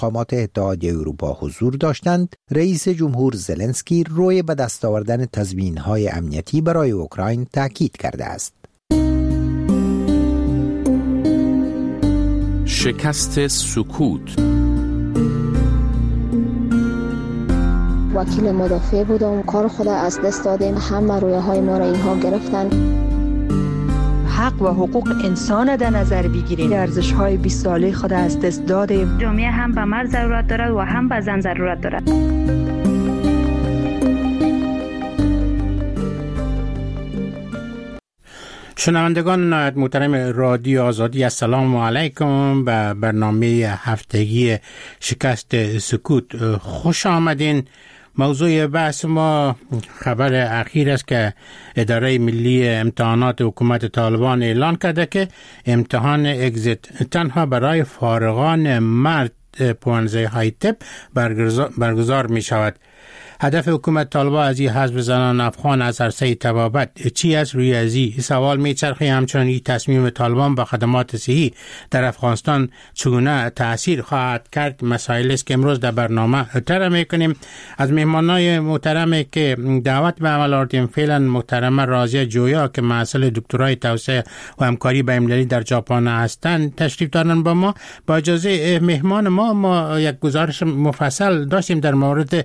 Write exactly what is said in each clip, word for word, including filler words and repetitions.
مقامات اتحادیه اروپا حضور داشتند، رئیس جمهور زلنسکی روی به دست آوردن تضمین‌های امنیتی برای اوکراین تاکید کرده است. شکست سکوت. وکیل مدافع بودم، کار خود از دست دادیم، همه رویاهای ما را اینها گرفتن. حق و حقوق انسان در نظر بگیریم، ارزش‌های بیست ساله خود از دست دادیم. جامعه هم به مرد ضرورت دارد و هم به زن ضرورت دارد. شنوندگان نهایت محترم رادیو آزادی، السلام علیکم. به برنامه هفتگی شکست سکوت خوش آمدین. موضوع بحث ما خبر اخیر است که اداره ملی امتحانات حکومت طالبان اعلان کرده که امتحان اگزیت تنها برای فارغان مرد پوانزه های طب برگزار می شود. هدف حکومت طالبان از این حزب زنان افغان از عرصه طبابت چی است؟ روی از این سوال میچرخه. همچنین این تصمیم طالبان با خدمات صحی در افغانستان چگونه تأثیر خواهد کرد؟ مسائل است که امروز در برنامه طرح میکنیم. از مهمانای محترمی که دعوت به عمل آوردیم، فعلا محترمه رازیه جویا که محصل دکترای توسعه و همکاری بین‌المللی در ژاپن هستند تشریف دارن با ما. با اجازه مهمان ما ما یک گزارش مفصل داشتیم در مورد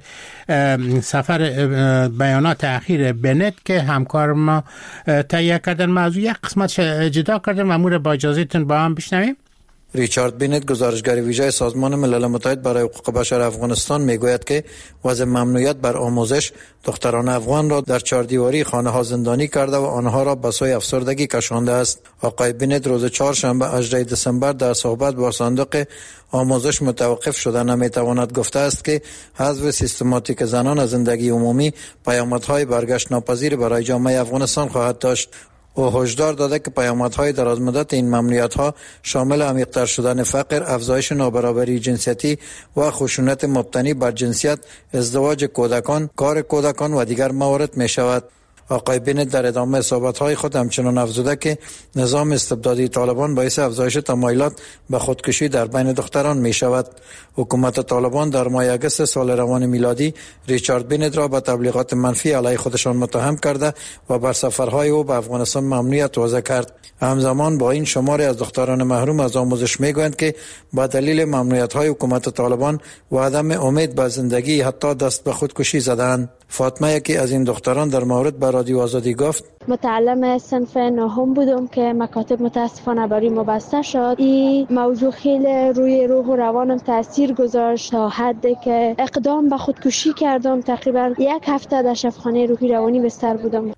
سفر بیانات اخیر بنت که همکار ما تهیه کردن. موضوع یک قسمت جدا کردن و امور با اجازهتون با هم بشنویم. ریچارد بینت، گزارشگر ویژه سازمان ملل متحد برای حقوق بشر افغانستان، میگوید که وضع ممنوعیت بر آموزش دختران افغان را در چهاردیواری خانه ها زندانی کرده و آنها را به سوی افسردگی کشانده است. آقای بینت روز چهارشنبه هجدهم دسامبر در صحبت با صندوق آموزش متوقف شده نمیتواند گفته است که حذف سیستماتیک زنان از زندگی عمومی پیامدهای برگشت ناپذیر برای جامعه افغانستان خواهد داشت. او هشدار داده که پیامدهای درازمدت این ممنوعیت‌ها شامل عمیق‌تر شدن فقر، افزایش نابرابری جنسیتی و خشونت مبتنی بر جنسیت، ازدواج کودکان، کار کودکان و دیگر موارد می‌شود. آقای بینت در ادامه صحبت‌های خود همچنان افزوده که نظام استبدادی طالبان باعث افزایش تمایلات به خودکشی در بین دختران می‌شود. حکومت طالبان در ماه اگست سال روان میلادی ریچارد بینت را به تبلیغات منفی علیه خودشان متهم کرده و بر سفرهای او به افغانستان ممنوعیت وضع کرد. همزمان با این شماری از دختران محروم از آموزش میگویند که با دلیل ممنوعیت‌های حکومت طالبان و عدم امید به زندگی حتی دست به خودکشی زدند. فاطمه یکی از این دختران در مورد به رادیو آزادی گفت: متعلم صنف نهم بودم که مکاتب متاسفانه برای ما بسته شد. این موضوع خیلی روی روح و روانم تاثیر گذاشت تا حدی که اقدام به خودکشی کردم. تقریبا یک هفته در شفاخانه روحی روانی بستر بودم.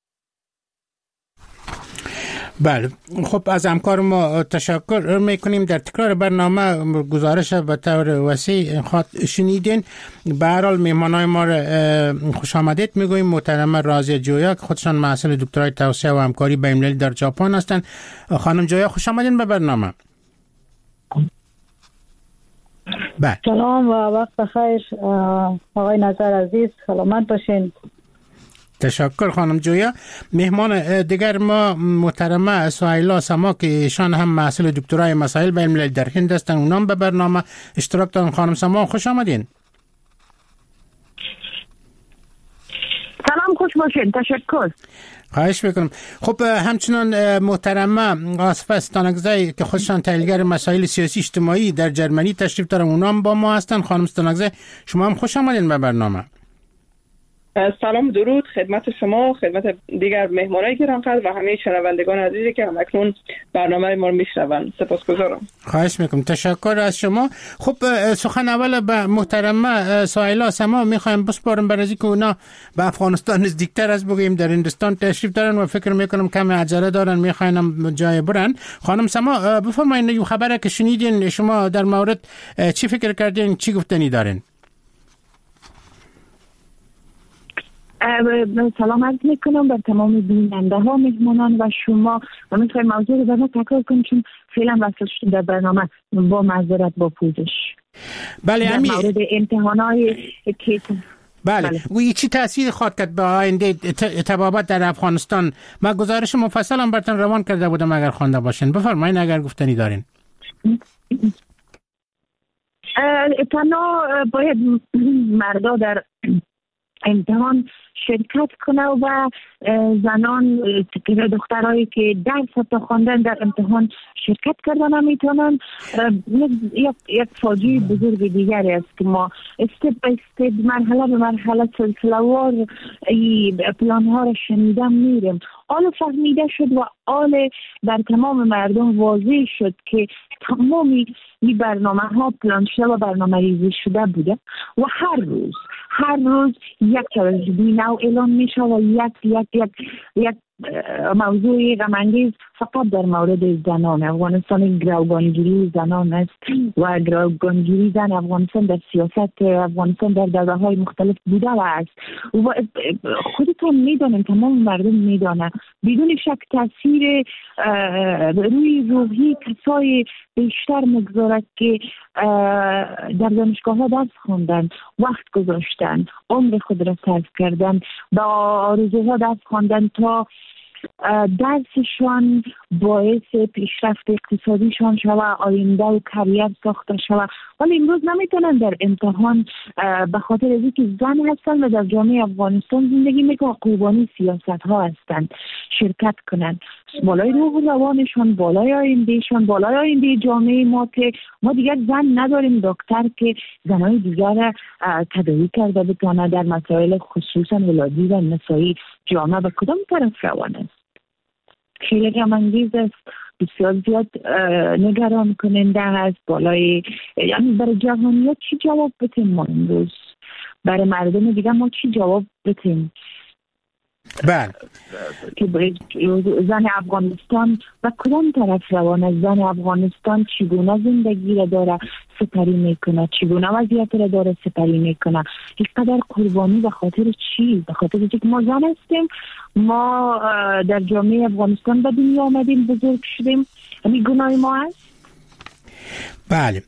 بله، خب از همکار ما تشکر میکنیم. در تکرار برنامه گزارش به طور وسیع خواهد شنیدین. به هر حال مهمانای ما را خوش آمدید میگوییم. محترمه رازیه جویا که خودشان محصل دکترای توسعه و همکاری بین‌المللی در ژاپن هستند. خانم جویا خوش آمدین به برنامه. بله. سلام و وقت بخیر آقای نظر عزیز، سلامت باشین. تشکر خانم جویا. مهمان دیگر ما محترمه سهیلا سما که ایشان هم محصل دکترای مسائل بین‌المللی در هند هستند. اونام به برنامه اشتراک دارن. خانم سما خوش آمدین. سلام، خوش باشین. تشکر. خواهش میکنم. خب همچنان محترمه آصفه ستانکزی که خودشان تحلیلگر مسائل سیاسی اجتماعی در جرمنی تشریف دارن، اونام با ما هستن. خانم ستانکزی شما هم خوش آمدین به برنامه. سلام، درود خدمت شما، خدمت دیگر مهمانای گرامی‌قدر و همه شنوندگان عزیزی که همکنون برنامه ما رو میشنون. سپاسگزارم. خواهش میکنم. تشکر از شما. خب سخن اول به محترمه سهیلا سما میخوایم بسپارم برای اینکه اونا به افغانستان نزدیکتر از بگیم در هندستان تشریف دارن و فکر میکنم کم عجله دارن میخواین جای برن. خانم سما بفرمایید این خبره که شنیدین شما در مورد چی فکر کردین، چی گفتنی دارین؟ سلام عرض میکنم بر تمام بیننده ها، مهمانان و شما. و میخوایم موضوع رو برای تکرار کنیم چون فعلا وصل شدیم در برنامه با معذرت با پوزش. بله، در مورد امتحانات که بله, بله. و چی تأثیر خواهد کرد به آینده طبابت در افغانستان؟ من گزارش مفصل هم براتون روان کرده بودم اگر خوانده باشین. بفرمایید اگر گفتنی دارین. تنها باید مردا در امتحان شرکت کنه و زنان دخترایی که درس تا خواندن در امتحان شرکت کردن نمیتونن. یک یک فاجعه بزرگ دیگری است که ما استپ به استپ مرحله به مرحله سلسله‌وار پلان ها را شنیدم میریم. آل فهمیده شد و آل در تمام مردم واضح شد که تمامی این برنامه ها پلان شده و برنامه ریزی شده بوده و هر روز هر روز یک تراژدی نو اعلان میشه و یک یک یک یک موضوع غم‌انگیز فقط در مورد زنان افغانستان گروگانگیری زنان است و گروگانگیری زن افغانستان در سیاست افغانستان در دوره‌های مختلف بوده و است و خودتون میدونن، تمام مردم میدونن بدون شک تاثیر روی روحی کسای بیشتر مگذارد که در دانشگاه ها درس خواندن، وقت گذاشتن، عمر خود را صرف کردن، با آرزوها درس خواندن تا درسشان باعث پیشرفت اقتصادیشان شوه، آینده و کریر ساخته شوه، ولی امروز نمیتونن در امتحان به خاطر از اینکه زن هستن و در جامعه افغانستان زندگی میکنن قربانی سیاست ها هستن شرکت کنن. بالای روح روانشان، بالای آیندهشان، بالای آینده جامعه ما که ما دیگر زن نداریم دکتر که زنای دیگر تداوی کرده بتونه در مسائل خصوصا ولادی و نسایی جامعه به کدام طرف روان است. خیلی غم‌انگیز است، بسیار زیاد نگران کننده است. بالای یعنی برای جهانیت چی جواب بتیم ما امروز؟ برای مردم دیگه ما چی جواب بتیم؟ بله که زن افغانستان و کدام طرف روان است؟ زن افغانستان چگونه زندگی را داره سپری میکنه، چگونه وضعیت را داره سپری میکنه، اینقدر قربانی به خاطر چی؟ به خاطر اینکه ما زن هستیم، ما در جامعه افغانستان به دنیا آمدیم، بزرگ شدیم، همین گناه ما است. بله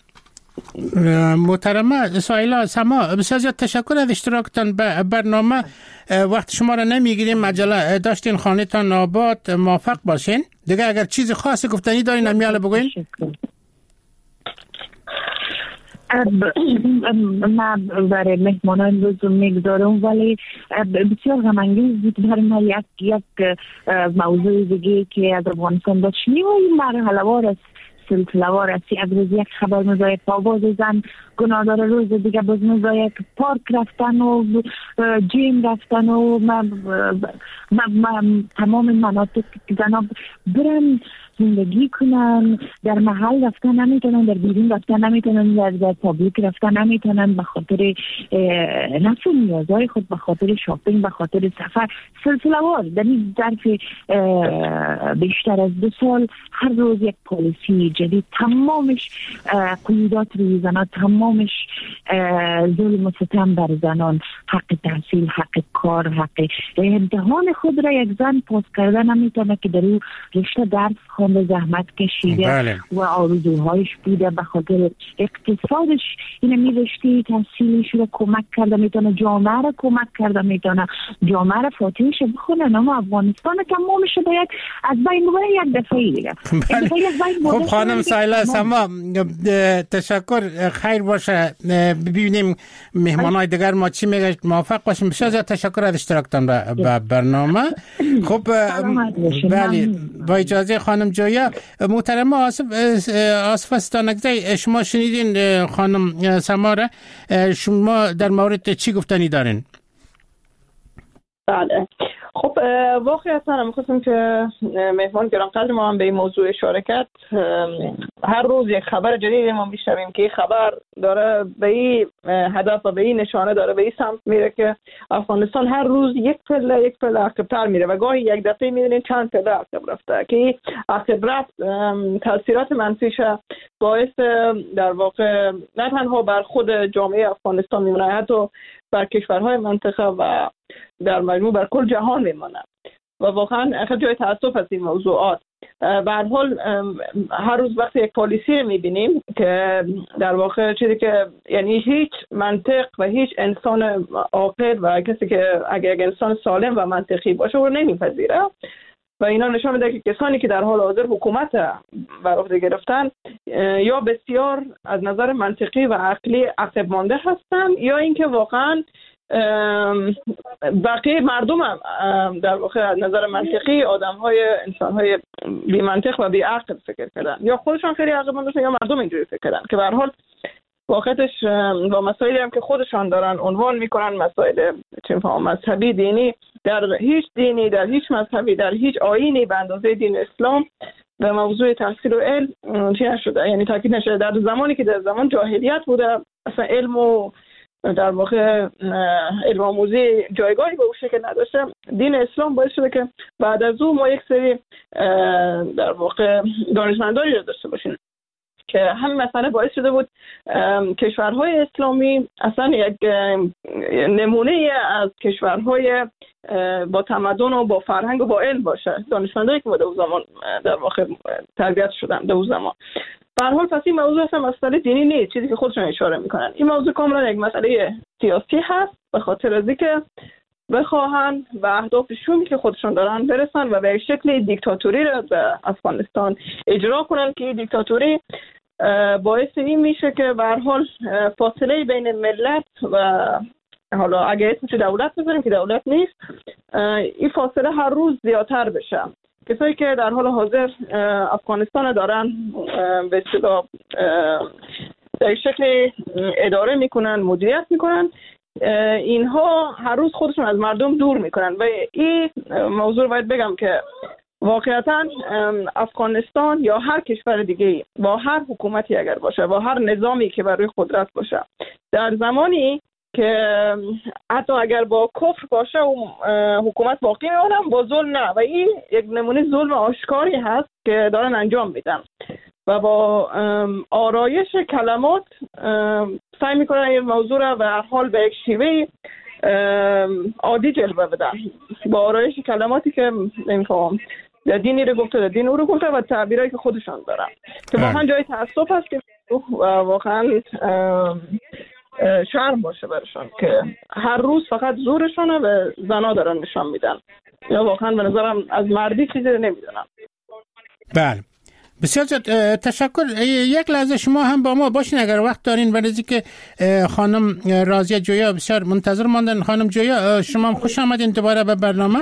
محترمه سایلا سما، بسیار زیاد تشکر از اشتراکتان به برنامه. وقت شما را نمیگیریم، عجله داشتین، خانه تان آباد، موفق باشین. دیگه اگر چیز خاصی گفتنی دارین همیاله بگوین. من برای مهمانان روز میگذارم، ولی بسیار غم‌انگیز بود برای من یک یک موضوع دیگه که از افغانستان داشتیم و این مرحله وار است، سلسله وار است. از روز یک خبر می‌زاید پاواز زن گناه داره، روز دیگه باز می‌زاید پارک رفتن و جیم رفتن و من تمام مناطق زنان برن زندگی کنن، در محل رفتن نمیتونن، در بیرون رفتن نمیتونن، در در پابلیک رفتن نمیتونن، به خاطر نفس نیازهای خود، به خاطر شاپینگ، به خاطر سفر. سلسله وار در این ظرف بیشتر از دو سال هر روز یک پالیسی جدید، تمامش قیودات روی زنان، تمامش ظلم و ستم بر زنان، حق تحصیل، حق کار، حق امتحان خود را یک زن پاس کردن نمیتونه که در او رشته درس خونده، زحمت کشیده بله. و آرزوهایش بوده، به خاطر اقتصادش این میرشتی تحصیلش رو کمک کرده، میتونه جامعه را کمک کرده، میتونه جامعه را فاتحش بخونه. اما افغانستان تمامش باید از بین ببره یک دفعه دیگه. خب خانم سایلا سما، تشکر، خیر باشه. ببینیم مهمانای دیگر ما چی میگه. موفق باشیم. بسیار زیاد تشکر از اشتراکتان به برنامه. خب بله، با اجازه خانم جویا. محترم آصف آصف استانکزی، شما شنیدین خانم سماره، شما در مورد چی گفتنی دارین؟ بله خب واقعا می‌خواستم که مهمان گرانقدر ما هم به این موضوع اشاره کرد. هر روز یک خبر جدید ما میشنویم که این خبر داره به این هدف و به این نشانه داره به این سمت میره که افغانستان هر روز یک پله یک پله عقب‌تر میره و گاهی یک دفعه می‌بینید چند پله عقب رفته که عقب رفت تاثیرات منفیش باعث در واقع نه تنها بر خود جامعه افغانستان میمونه، حتی بر کشورهای منطقه و در مجموع بر کل جهان میمونه و واقعا خیلی جای تأسف از این موضوعات. به هر حال هر روز وقتی یک پالیسی میبینیم که در واقع چیزی که یعنی هیچ منطق و هیچ انسان عاقل و کسی که اگر یک انسان سالم و منطقی باشه رو نمیپذیره و اینا نشان میده که کسانی که در حال حاضر حکومت بر عهده گرفتن یا بسیار از نظر منطقی و عقلی عقب مانده هستن یا اینکه واقعا بقیه مردم هم در واقع از نظر منطقی آدم‌های انسان‌های بی منطق و بی عقل فکر کردن یا خودشان خیلی عقب مانده یا مردم اینجوری فکر کردن که به هر حال واقعیتش با مسائلی هم که خودشان دارن عنوان میکنن مسائل چه می‌فهمم مذهبی دینی در هیچ دینی در هیچ مذهبی در هیچ آیینی به اندازه دین اسلام به موضوع تحصیل و علم چی نشده، یعنی تاکید نشده. در زمانی که در زمان جاهلیت بوده اصلا علم و در واقع علم آموزی جایگاهی به اون شکل نداشته، دین اسلام باعث شده که بعد از اون ما یک سری در واقع دانشمندانی رو داشته باشیم که همین مسئله باعث شده بود کشورهای اسلامی اصلا یک نمونه از کشورهای با تمدن و با فرهنگ و با علم باشه، دانشمندانی که در اون زمان در واقع تربیت شدن در اون زمان. به هر حال پس این موضوع اصلا مسئله دینی نیست، چیزی که خودشون اشاره میکنن. این موضوع کاملا یک مسئله سیاسی هست به خاطر از اینکه بخواهن به اهدافشون که خودشون دارن برسن و به شکل دیکتاتوری را به افغانستان اجرا کنن که این دیکتاتوری باعث این میشه که به هر حال فاصله بین ملت و حالا اگه اسمش دولت بذاریم که دولت نیست، این فاصله هر روز زیادتر بشه. کسایی که در حال حاضر افغانستان دارن به اصطلاح در شکل اداره میکنن، مدیریت میکنن، اینها هر روز خودشون از مردم دور میکنن و این موضوع باید بگم که واقعیتا افغانستان یا هر کشور دیگه با هر حکومتی اگر باشه، با هر نظامی که بر روی قدرت باشه، در زمانی که حتی اگر با کفر باشه و حکومت باقی میمونه، با ظلم نه، و این یک نمونه ظلم آشکاری هست که دارن انجام میدن و با آرایش کلمات سعی میکنن این موضوع را به هر حال به یک شیوه عادی جلوه بدن، با آرایش کلماتی که نمیفهم در دینی رو گفته، در دین او رو گفته و تعبیرایی که خودشان دارن که واقعا جای تأسف هست که واقعا شرم باشه برشان که هر روز فقط زورشانه و زنا دارن نشان میدن یا واقعا به نظرم از مردی چیزی نمیدونم. بله بسیار تشکر. یک لحظه شما هم با ما باشین اگر وقت دارین، برای که خانم راضیه جویا بسیار منتظر ماندن. خانم جویا شما هم خوش آمدین دوباره به برنامه.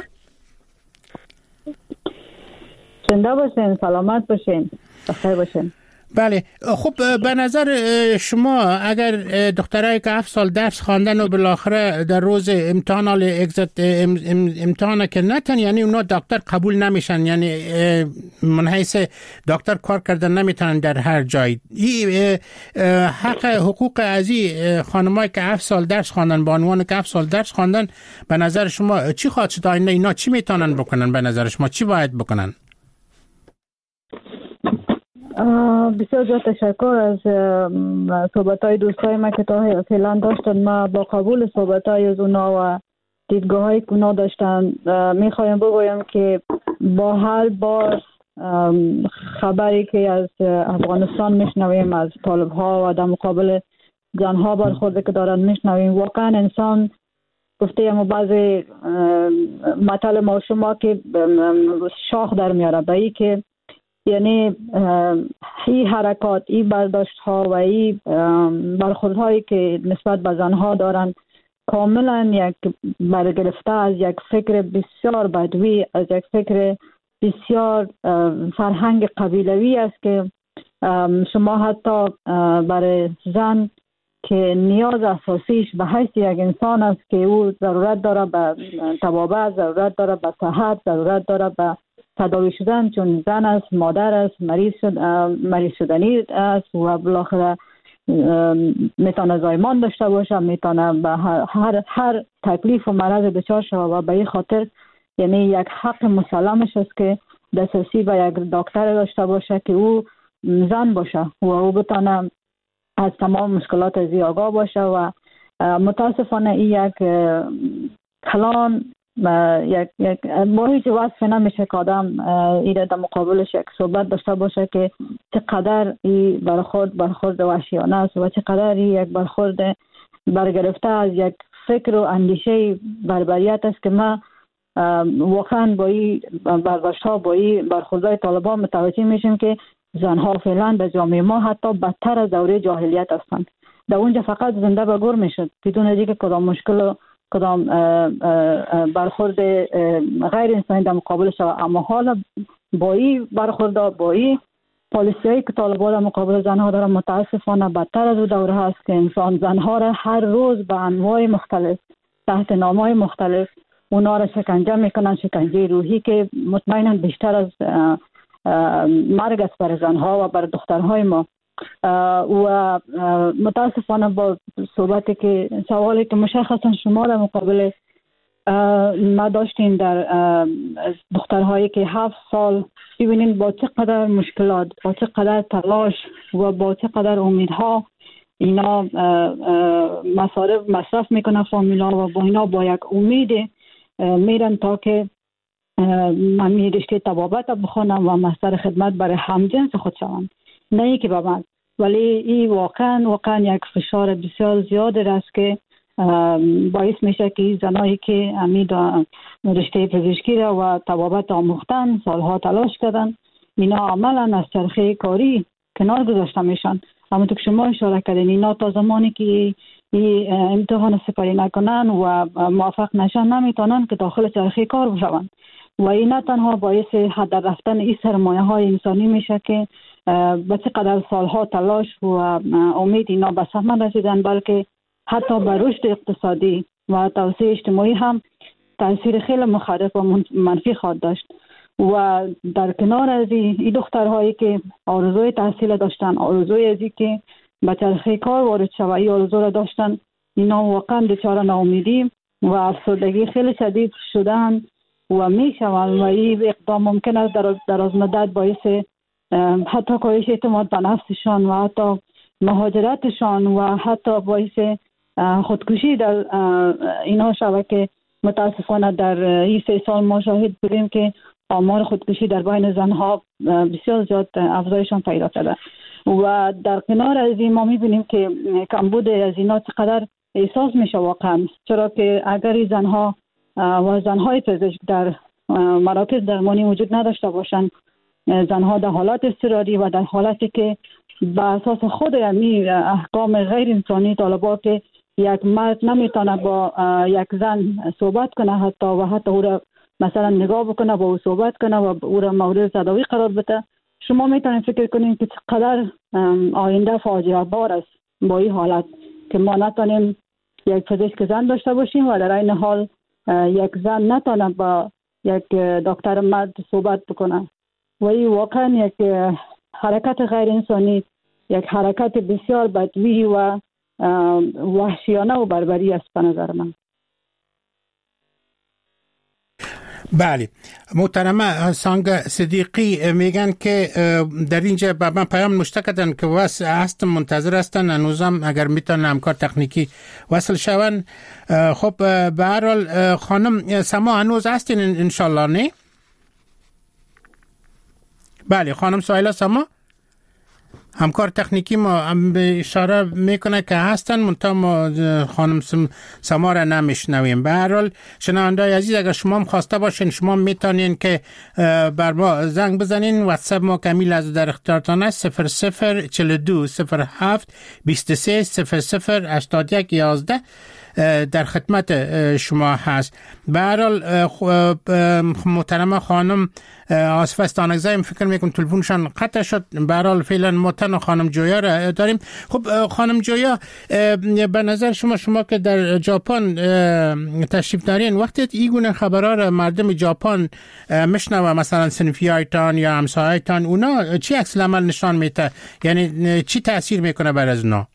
زنده باشین، سلامت باشین، بخیر باشین. بله خب به نظر شما اگر دخترایی که هفت سال درس خواندن و بالاخره در روز امتحان حال اگزیت امتحان که نتن، یعنی اونا دکتر قبول نمیشن، یعنی من حیث دکتر کار کردن نمیتونن در هر جای، این حق حقوق ازی خانمایی که هفت سال درس خواندن با عنوان که هفت سال درس خواندن، به نظر شما چی خواهد شد؟ اینا چی میتونن بکنن؟ به نظر شما چی باید بکنن؟ بسیار زیاد تشکر از صحبت‌های دوستای ما که تا فعلا داشتن. ما با قبول صحبت‌های از اونا و دیدگاه‌هایی که اونا داشتن میخوایم بگویم که با هر بار خبری که از افغانستان میشنویم، از طالب‌ها و در مقابل زن‌ها برخورده که دارن میشنویم، واقعا انسان گفته اما بعضی مطلب ما شما که شاخ در میاره به ای که یعنی این حرکات، این برداشت ها و این برخورد هایی که نسبت به زنها دارن کاملا یک برگرفته از یک فکر بسیار بدوی، از یک فکر بسیار فرهنگ قبیلوی است که شما حتی برای زن که نیاز اساسیش به حیث یک انسان است که او ضرورت داره به طبابت، ضرورت داره به صحت، ضرورت داره به تداوی شدن، چون زن است، مادر است، مریض شد، مریض شدنی است و بالاخره میتونه زایمان داشته باشه، میتونه به هر هر, هر تکلیف و مرض دچار شود و به این خاطر یعنی یک حق مسلمش است که دسترسی به یک دکتر داشته باشه که او زن باشه و او بتونه از تمام مشکلات از آگاه باشه. و متاسفانه این یک کلان یک یک با هیچ وصف نمیشه که آدم ایره در مقابلش یک صحبت داشته باشه که چقدر این برخورد برخورد وحشیانه است و چقدر این یک برخورد برگرفته از یک فکر و اندیشه بربریت است که ما واقعا با این برداشت ها با این برخوردهای طالبان متوجه میشیم که زنها فعلا در جامعه ما حتی بدتر از دوره جاهلیت هستند. در اونجا فقط زنده به گور میشد بدون از اینکه کدام مشکل و کدام برخورد غیر انسانی در مقابل شود. اما حالا با این برخورد با این پالیسیایی که طالبان در مقابل زنها دارن متاسفانه بدتر از اون دوره هست که انسان زنها را هر روز به انواع مختلف تحت نامهای مختلف اونا را شکنجه میکنن، شکنجه روحی که مطمئنا بیشتر از مرگ است برای زنها و برای دخترهای ما. و متاسفانه با صحبتی که سوالی که مشخصا شما در مقابل ما داشتین در دخترهایی که هفت سال ببینید با چقدر مشکلات، با چقدر تلاش و با چقدر امیدها اینا مصارف مصرف میکنن فامیلا و با اینا با یک امید میرن تا که من می رشته طبابت بخونم و مستر خدمت برای همجنس خود شوم، نه ای که به من. ولی این واقعا واقعا یک فشار بسیار زیاد است که باعث میشه که زنایی که امید رشته پزشکی را و طبابت آموختن، سالها تلاش کردن، اینا عملا از چرخه کاری کنار گذاشته میشن. همونطور که شما اشاره کردین اینا تا زمانی که این امتحان سپری نکنن و موفق نشن نمیتونن که داخل چرخه کار بشون و این نه تنها باعث هدر رفتن این سرمایه های انسانی میشه که به چقدر سالها تلاش و امید اینا به ثمر رسیدن، بلکه حتی به رشد اقتصادی و توسعه اجتماعی هم تاثیر خیلی مخرب و منفی خواهد داشت. و در کنار از این دخترهایی که آرزوی تحصیل داشتن، آرزوی ازی که به چرخه کار وارد شوند، آرزو را داشتن، اینا واقعا دچار ناامیدی و افسردگی خیلی شدید شدن و میشوند و این اقدام ممکن است در دراز مدت باعث حتی کاهش اعتماد به نفسشان و حتی مهاجرتشان و حتی باعث خودکشی در اینا شود که متاسفانه در این سه سال ما شاهد بودیم که آمار خودکشی در بین زنها بسیار زیاد افزایشان پیدا کرده. و در کنار از این ما میبینیم که کمبود از اینا چقدر احساس میشه واقعا، چرا که اگر زنها و زنهای پزشک در مراکز درمانی وجود نداشته باشند، زنها در حالات اضطراری و در حالتی که به اساس خود یعنی احکام غیر انسانی طالبان که یک مرد نمیتونه با یک زن صحبت کنه حتی و حتی او را مثلا نگاه بکنه، با او صحبت کنه و او را مورد تداوی قرار بده، شما میتونید فکر کنید که چقدر آینده فاجعه بار است با این حالت که ما نتونیم یک پزشک زن داشته باشیم و در این حال یک زن نتونه با یک دکتر مرد صحبت بکنه. و این واقعا یک حرکت غیر انسانی، یک حرکت بسیار بدوی و وحشیانه و بربری است به نظر من. بله، محترمه سانگ صدیقی میگن که در اینجا به من پیام نوشته کردن که واسه هست منتظر هستن هنوزم اگر میتونن همکار تکنیکی وصل شون. خب به هر حال خانم سما هنوز هستین انشالله نه؟ بله خانم سایلا سما همکار تکنیکی ما اشاره میکنه که هستن منتها ما خانم سما را نمیشنویم. به هر حال شنونده‌های عزیز اگر شما هم خواسته باشین شما میتونین که بر ما زنگ بزنین. واتساپ ما کمیل از در اختیارتان است صفر صفر چهل و دو صفر هفت بیست و سه صفر صفر هشتاد و یک یازده در خدمت شما هست. به هر حال محترمه خانم آصف استانگزایم فکر میکنم تلفنشان قطع شد. به هر حال فعلا ما تنها خانم جویا را داریم. خب خانم جویا به نظر شما شما که در ژاپن تشریف دارین وقتی این گونه خبرها را مردم ژاپن میشنوه مثلا صنفیایتان یا همسایتان اونا چی عکس العمل نشان میده؟ یعنی چی تاثیر میکنه بر از اونا؟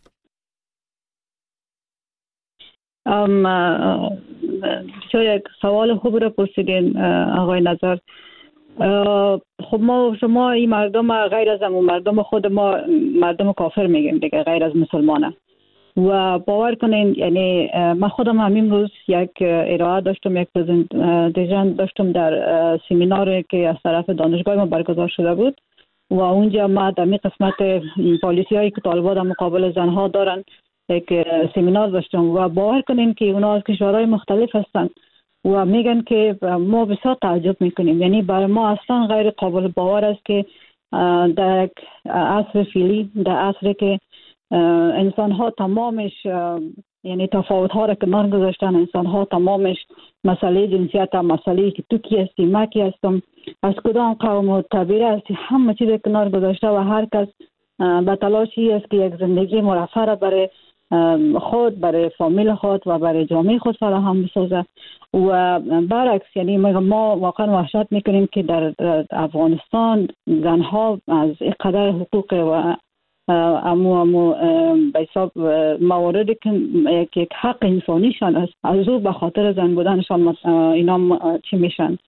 ام بسیار یک سوال خوب را پرسیدین آقای نظر. خب ما شما این مردم غیر از همون مردم خود ما مردم کافر میگیم دیگه، غیر از مسلمانه و باور کنین یعنی من خودم همین روز یک ارائه داشتم، یک پرزنتیشن داشتم در سمیناری که از طرف دانشگاه ما برگزار شده بود و اونجا ما در می قسمت پالیسی هایی که طالبان در مقابل زنها دارن یک سمینار داشتم و باور کنین که اونا از کشورهای مختلف هستن و میگن که ما بسیار تعجب میکنیم. یعنی برای ما اصلا غیر قابل باور است که در عصر فعلی، در عصری که انسان ها تمامش یعنی تفاوت ها را کنار گذاشتن، انسان ها تمامش مسئله جنسیت، مسئله که تو کی هستی، ما کی هستم، از کدام قوم و طبیعه هستی، همه چیز کنار گذاشته و هر کس به تلاشی است که یک زندگی مرفه را برای خود، برای فامیل خود و برای جامعه خود فراهم بسازه. و برعکس یعنی ما واقعا وحشت میکنیم که در افغانستان زنها از اینقدر حقوق و امو امو به حساب مواردی که یک حق انسانیشان است، از او به خاطر زن بودنشان اینا چی میشن،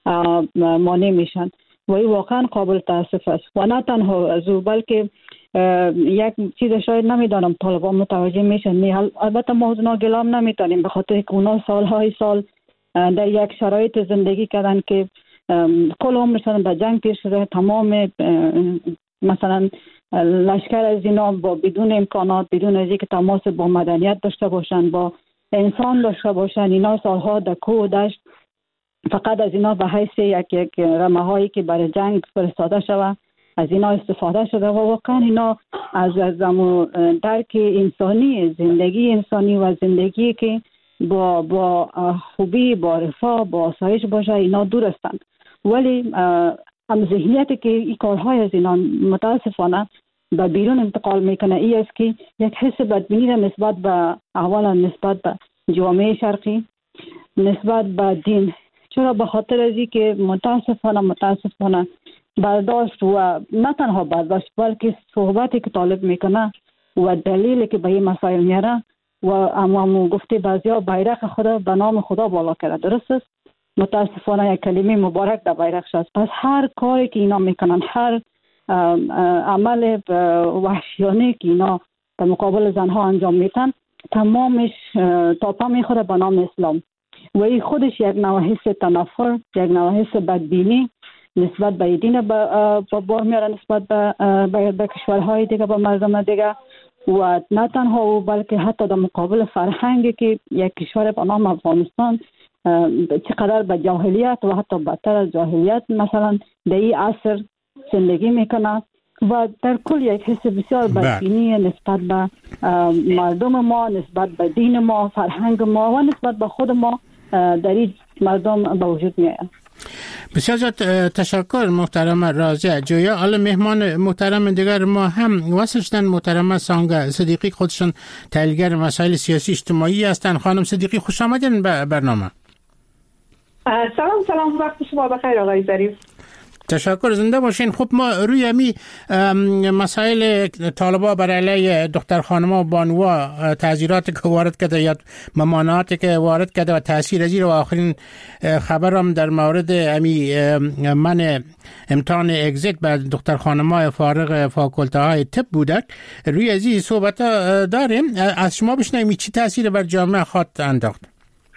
مانع میشن و این واقعا قابل تاسف است. و نه تنها از او بلکه یک چیز شاید نمیدانم طالبان متوجه میشن، البته ما از اونا گلام نمیتونیم به خاطر که اونا سالهای سال در یک شرایط زندگی کردن که کل عمرشان به جنگ پیر شده، تمام مثلا لشکر از اینا با بدون امکانات، بدون از اینکه تماس با مدنیت داشته باشن، با انسان داشته باشن، اینا سالها در کوه و دشت فقط از اینا به حیث یک یک رمه هایی که برای جنگ فرستاده شده از اینا استفاده شده و واقعا اینا از از درک انسانی، زندگی انسانی و زندگی که با با خوبی، با رفاه، با آسایش باشه، اینا دور هستند. ولی هم ذهنیتی که این کارهای از اینا متاسفانه به بیرون انتقال میکنه ای است که یک حس بدبینی را نسبت به اولا نسبت به جامعه شرقی، نسبت به دین. چرا؟ به خاطر از این که متاسفانه متاسفانه برداشت و نه تنها برداشت بلکه صحبتی که طالب میکنه و دلیلی که به این مسائل میاره و اما گفته بعضیا بیرق خدا به نام خدا بالا کرده. درست است؟ متاسفانه یک کلمه مبارک در بیرقش است. پس هر کاری که اینا میکنن، هر عمل وحشیانه که اینا در مقابل زنها انجام میتن، تمامش تاپا میخوره به نام اسلام و این خودش یک نوع حس تنفر، یک نوع حس بدبینی نسبت به دین با بار میاره، نسبت به به کشورهای دیگه، به مردم دیگه و نه تنها او بلکه حتی در مقابل فرهنگی که یک کشور به نام افغانستان چقدر به جاهلیت و حتی بدتر از جاهلیت مثلا در این عصر زندگی میکنه و در کل یک حس بسیار بدبینی نسبت به مردم ما، نسبت به دین ما، فرهنگ ما و نسبت به خود ما در این مردم به وجود میاد. بسیار زیاد تشکر محترم راضیه جویا. حالا مهمان محترم دیگر ما هم وصل شدن، محترم سانگا صدیقی، خودشون تحلیلگر مسائل سیاسی اجتماعی هستند. خانم صدیقی خوش آمدین به برنامه. سلام سلام، وقت شما بخیر آقای ظریف. تشکر، زنده باشین. خب ما روی امی مسائل طالبا برای علیه دختر خانما و بانوا تعزیرات که وارد کرده یا ممانعاتی که وارد کرده و تاثیر ازیر و آخرین خبرم در مورد امی من امتحان اگزیت به دختر خانما فارغ فاکولته های طب بوده، روی ازی صحبت داریم. از شما بشنویم چی تاثیر بر جامعه خواهد انداخت؟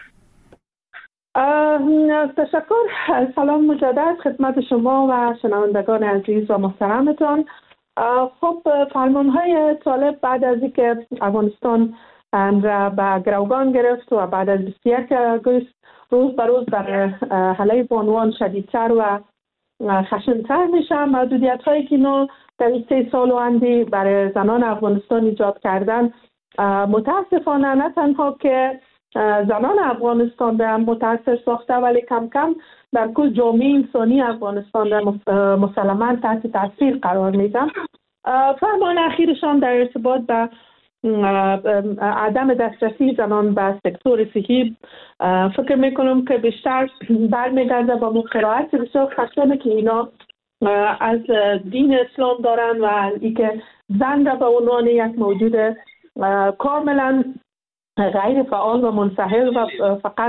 تشکر. سلام مجدد خدمت شما و شنوندگان عزیز و محترمتان. خب فرمانهای طالب بعد از اینکه افغانستان را به گروگان گرفت و بعد از بیست و یک آگوست روز به روز بر علیه بانوان شدیدتر و خشنتر میشه. محدودیت هایی که نو در این سه سال و اندی برای زنان افغانستان ایجاد کردن متاسفانه نه تنها که زنان افغانستان را متاثر ساخته ولی کم کم در کل جامعه انسانی افغانستان را مسلماً تحت تاثیر قرار میدن. فرمان اخیرشان در ارتباط به عدم دسترسی زنان به سکتور صحی فکر میکنم که بیشتر برمیگرده با مقررات بسیار خشنه که اینا از دین اسلام دارن و اینکه زن را به عنوان یک موجود کاملا غیر فعال و منفعل و فقط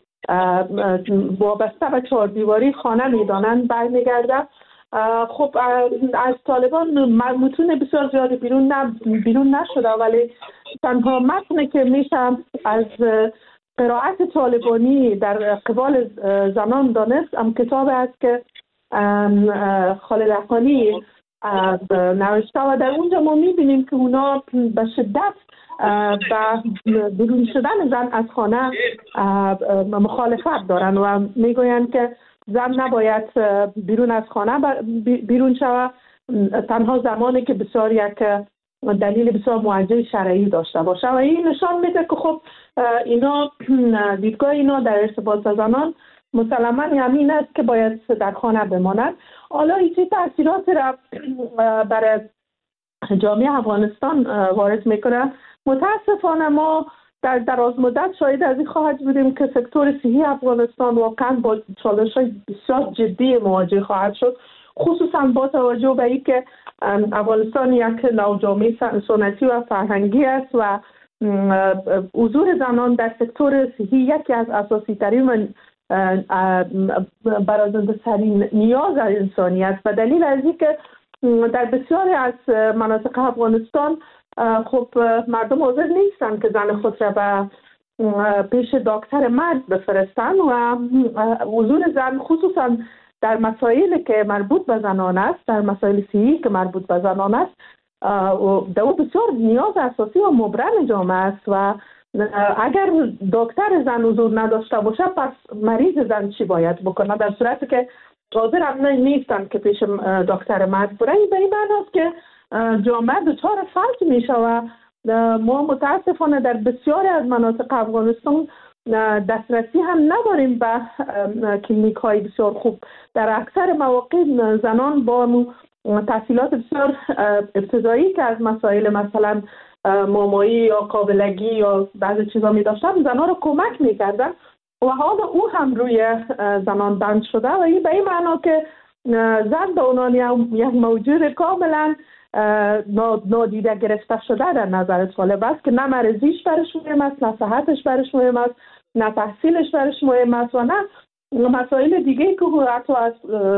وابسته به چهار دیواری خانه میدانند برمیگرده. خب از طالبان متون بسیار زیادی بیرون نه بیرون نشده ولی تنها متنی که میشه از قرائت طالبانی در قبال زنان دانست ام کتاب است که خالد حقانی نوشته و در اونجا ما میبینیم که اونا به شدت و بیرون شدن زن از خانه مخالفت دارن و میگویند که زن نباید بیرون از خانه بیرون شود تنها زمانی که بسیار یک دلیل بسیار موجه شرعی داشته باشه و این نشان میده که خب اینا دیدگاه اینا در ارتباط با زنان مسلماً همین است که باید در خانه بمانند. حالا این چه تاثیرات را برای جامعه افغانستان وارد میکنه؟ متاسفانه ما در دراز مدت شاهد از این خواهد بودیم که سکتور صحی افغانستان واقعا با چالش‌های بسیار جدی مواجه خواهد شد، خصوصا با توجه به اینکه افغانستان یک نوع جامعه سنتی و فرهنگی است و حضور زنان در سکتور صحی یکی از اساسی ترین و برازنده ترین نیاز انسانی است و دلیل از اینکه در بسیاری از مناطق افغانستان خب مردم حاضر نیستن که زن خود را به پیش دکتر مرد بفرستن و حضور زن خصوصا در مسائلی که مربوط به زنان است، در مسائل صحی که مربوط به زنان است، در او بسیار نیاز اساسی و مبرم جامعه است و اگر دکتر زن حضور نداشته باشه پس مریض زن چی باید بکنه؟ در صورتی که حاضر هم نیستن که پیش دکتر مرد برن. به این معنی است که جامعه دچار فلج میشه و ما متاسفانه در بسیاری از مناطق افغانستان دسترسی هم نداریم به کلینیک های بسیار خوب. در اکثر مواقع زنان با تحصیلات بسیار ابتدایی که از مسائل مثلا مامایی یا قابلگی یا بعضی چیزا می داشتن زنان رو کمک می کردن و حالا او هم روی زنان بند شده و این به این معنا که زن به عنوان یک موجود کاملا نادیده گرفته شده در نظر طالب است که نه مرزیش برش مهم است، نه صحتش برش مهم است، نه تحصیلش برش مهم است و نه مسائل دیگه که حتی از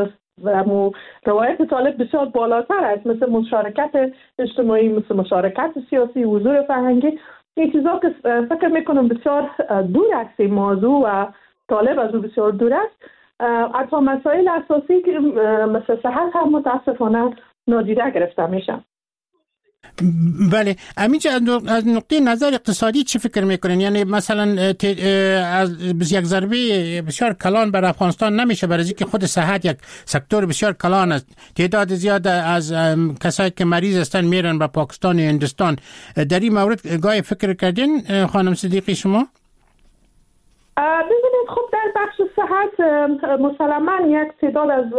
روایت طالب بسیار بالاتر است، مثل مشارکت اجتماعی، مثل مشارکت سیاسی، حضور فرهنگی. این چیزا که فکر میکنم بسیار دور است این موضوع و طالب از او بسیار دور است. حتی مسائل اساسی که مثل صحت هم متاسفانه نادیده گرفته میشن. بله، همینجا از نقطه نظر اقتصادی چی فکر میکنین؟ یعنی مثلا از یک ضربه بسیار کلان بر افغانستان نمیشه، برای اینکه خود صحت یک سکتور بسیار کلان است، تعداد زیاد از کسایی که مریض هستن میرن به پاکستان و هندوستان. در این مورد گاهی فکر کردین خانم صدیقی شما؟ ببینید خب در بخش صحت مسلماً یک تعداد از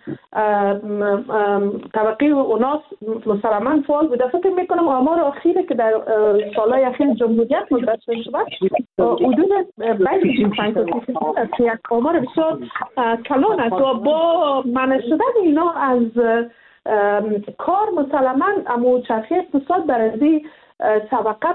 طبقه اوناس مسلماً فعال بوده. فکر میکنم آمار اخیره که در سالهای اخیر جمهوریت منتشر شده حدود بیست و پنج درصد است، یک آمار بسیار کلان است و با منع شدن اینا از کار مسلماً اما چرخه اقتصاد برای طبقه